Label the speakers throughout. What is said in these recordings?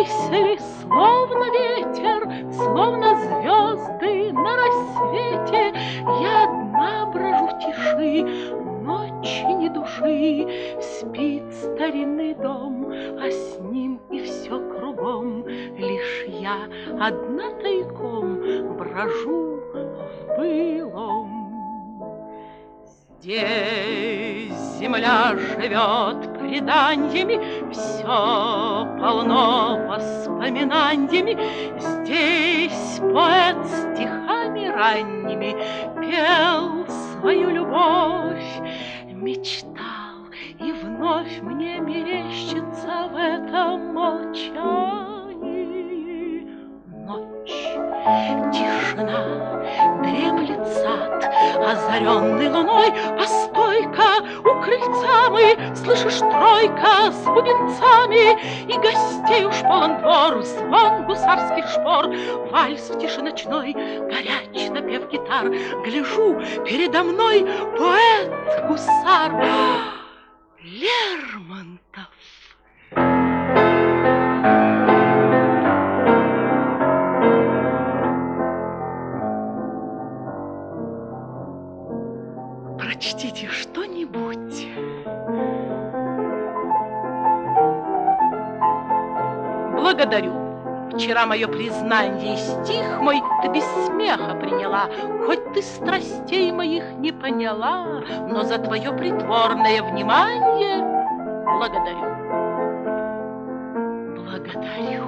Speaker 1: мысли, словно ветер, словно звезды на рассвете. Я одна брожу в тиши, ночи ни души. Спит старинный дом, а с ним и все кругом. Лишь я одна тайком брожу в былом. Здесь земля живет преданиями, все полно воспоминаниями. Здесь поэт стихами ранними пел свою любовь, мечтал, и вновь мне мерещится в этом молчании ночь. Тишина, дремлет сад, озаренный луной. Постой-ка, у крыльца мы, слышишь, тройка с бубенцами, и гостей уж полон двор, звон гусарских шпор, вальс в тиши ночной, горяч напев гитар. Гляжу, передо мной поэт-гусар Лермонтов. Прочтите что-нибудь. Благодарю. Вчера мое признание, стих мой ты без смеха приняла, хоть ты страстей моих не поняла, но за твое притворное внимание благодарю. Благодарю.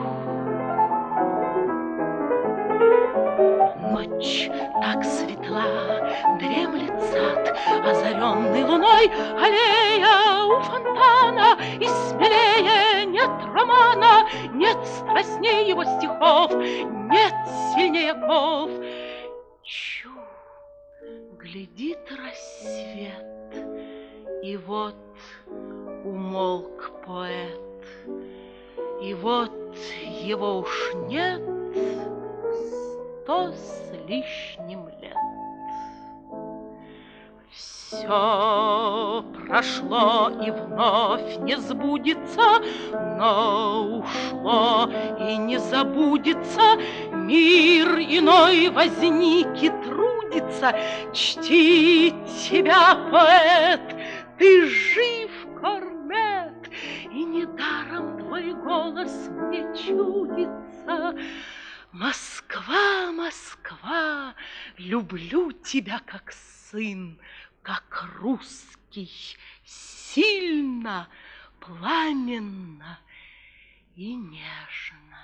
Speaker 1: Ночь так светла, дремлет сад, озаренный луной. Аллея у фонтана, и смелее нет романа, нет страстней его стихов, нет сильнее оков. Чу, глядит рассвет, и вот умолк поэт, и вот его уж нет 100 с лишним лет. Все прошло и вновь не сбудется, но ушло и не забудется. Мир иной возник и трудится чтить тебя, поэт. Ты жив, Корнет, и недаром твой голос мне чудится. Москва, Москва, люблю тебя как сын, как русский, сильно, пламенно и нежно.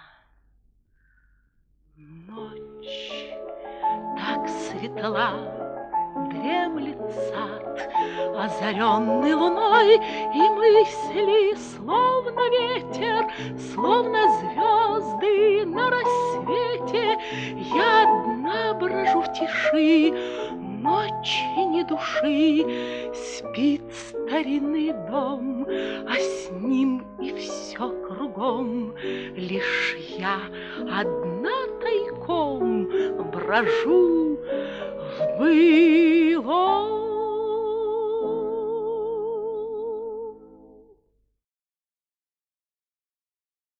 Speaker 1: Ночь так светла, дремлет сад, озаренный луной, и мысли, словно ветер, словно звезды на рассвете. Я одна брожу в тиши, ночи ни души. Спит старинный дом, а с ним и все кругом. Лишь я одна тайком брожу в быль.